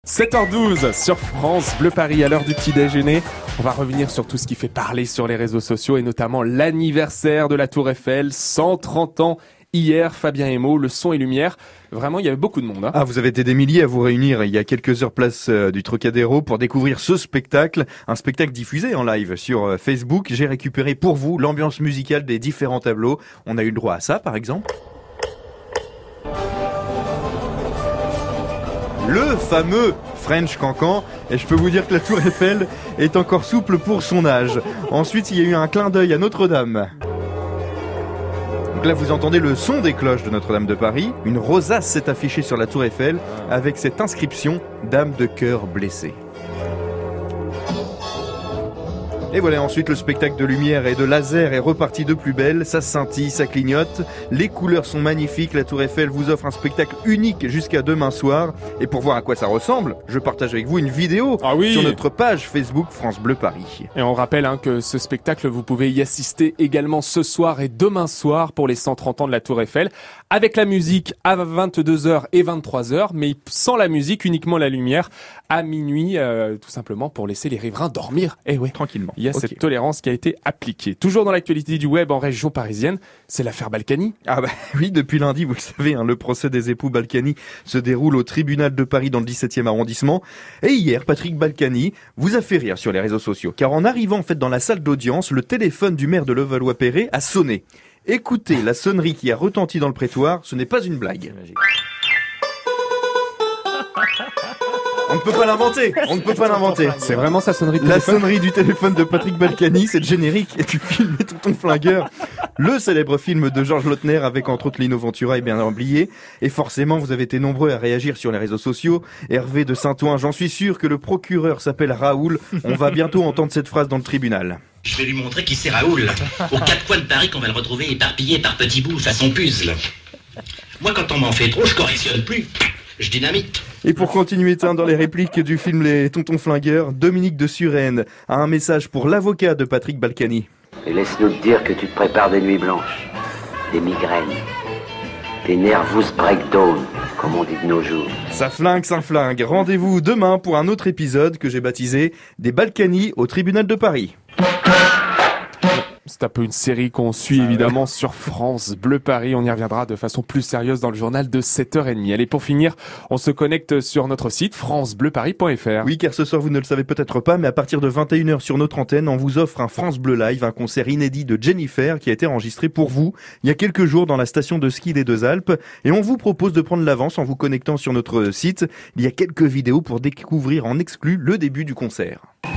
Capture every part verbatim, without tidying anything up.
sept heures douze sur France Bleu Paris, à l'heure du petit déjeuner. On va revenir sur tout ce qui fait parler sur les réseaux sociaux et notamment l'anniversaire de la Tour Eiffel, cent trente ans hier. Fabien Emo, le son et lumière. Vraiment, il y avait beaucoup de monde. Hein. Ah, vous avez été des milliers à vous réunir il y a quelques heures place euh, du Trocadéro pour découvrir ce spectacle. Un spectacle diffusé en live sur euh, Facebook. J'ai récupéré pour vous l'ambiance musicale des différents tableaux. On a eu le droit à ça, par exemple. Le fameux French Cancan, et je peux vous dire que la Tour Eiffel est encore souple pour son âge. Ensuite, il y a eu un clin d'œil à Notre-Dame. Donc là, vous entendez le son des cloches de Notre-Dame de Paris. Une rosace s'est affichée sur la Tour Eiffel avec cette inscription « Dame de cœur blessée ». Et voilà, ensuite le spectacle de lumière et de laser est reparti de plus belle, ça scintille, ça clignote, les couleurs sont magnifiques, la Tour Eiffel vous offre un spectacle unique jusqu'à demain soir. Et pour voir à quoi ça ressemble, je partage avec vous une vidéo ah oui. sur notre page Facebook France Bleu Paris. Et on rappelle hein, que ce spectacle, vous pouvez y assister également ce soir et demain soir pour les cent trente ans de la Tour Eiffel, avec la musique à vingt-deux heures et vingt-trois heures, mais sans la musique, uniquement la lumière, à minuit, euh, tout simplement pour laisser les riverains dormir. Eh ouais, tranquillement. Il y a okay. cette tolérance qui a été appliquée. Toujours dans l'actualité du web en région parisienne, c'est l'affaire Balkany. Ah bah oui, depuis lundi, vous le savez, hein, le procès des époux Balkany se déroule au tribunal de Paris dans le dix-septième arrondissement. Et hier, Patrick Balkany vous a fait rire sur les réseaux sociaux, car en arrivant en fait dans la salle d'audience, le téléphone du maire de Levallois-Perret a sonné. Écoutez la sonnerie qui a retenti dans le prétoire, ce n'est pas une blague. On ne peut pas l'inventer, on ne peut pas l'inventer. C'est vraiment sa sonnerie de La téléphone. sonnerie du téléphone de Patrick Balkany, c'est le générique et tu filmes Tonton Flingueur. Le célèbre film de Georges Lautner avec entre autres Lino Ventura et Bernard Blier. Et forcément, vous avez été nombreux à réagir sur les réseaux sociaux. Hervé de Saint-Ouen, j'en suis sûr que le procureur s'appelle Raoul. On va bientôt entendre cette phrase dans le tribunal. Je vais lui montrer qui c'est Raoul. Aux quatre coins de Paris qu'on va le retrouver éparpillé par petits bouts façon puzzle. Moi, quand on m'en fait trop, je correctionne plus. Je dynamite. Et pour continuer dans les répliques du film Les Tontons Flingueurs, Dominique de Suresnes a un message pour l'avocat de Patrick Balkany. Et laisse-nous te dire que tu te prépares des nuits blanches, des migraines, des nervous breakdown, comme on dit de nos jours. Ça flingue, ça flingue. Rendez-vous demain pour un autre épisode que j'ai baptisé Des Balkany au tribunal de Paris. C'est un peu une série qu'on suit évidemment sur France Bleu Paris. On y reviendra de façon plus sérieuse dans le journal de sept heures trente. Allez, pour finir, on se connecte sur notre site france bleu paris point f r. Oui, car ce soir, vous ne le savez peut-être pas, mais à partir de vingt et une heures sur notre antenne, on vous offre un France Bleu Live, un concert inédit de Jennifer qui a été enregistré pour vous il y a quelques jours dans la station de ski des Deux Alpes. Et on vous propose de prendre l'avance en vous connectant sur notre site. Il y a quelques vidéos pour découvrir en exclu le début du concert.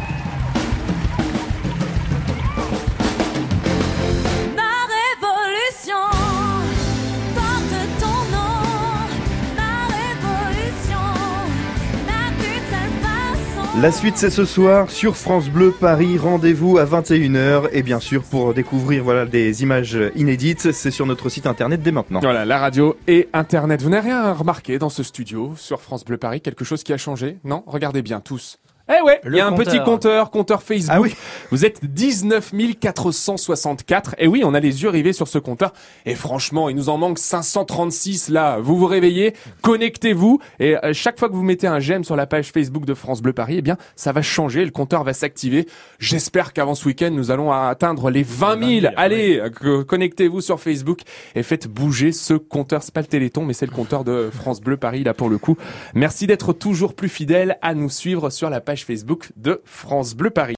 La suite, c'est ce soir sur France Bleu Paris. Rendez-vous à vingt et une heures. Et bien sûr, pour découvrir voilà des images inédites, c'est sur notre site internet dès maintenant. Voilà, la radio et internet. Vous n'avez rien remarqué dans ce studio sur France Bleu Paris? Quelque chose qui a changé? Non? Regardez bien tous. Eh ouais, il y a un compteur. petit compteur, compteur Facebook. Ah oui. Vous êtes dix-neuf mille quatre cent soixante-quatre. Et oui, on a les yeux rivés sur ce compteur. Et franchement, il nous en manque cinq cent trente-six là. Vous vous réveillez, connectez-vous. Et chaque fois que vous mettez un j'aime sur la page Facebook de France Bleu Paris, eh bien, ça va changer. Le compteur va s'activer. J'espère qu'avant ce week-end, nous allons atteindre les vingt mille. Allez, oui. Connectez-vous sur Facebook et faites bouger ce compteur. C'est pas le Téléthon, mais c'est le compteur de France Bleu Paris là pour le coup. Merci d'être toujours plus fidèles à nous suivre sur la page Facebook de France Bleu Paris.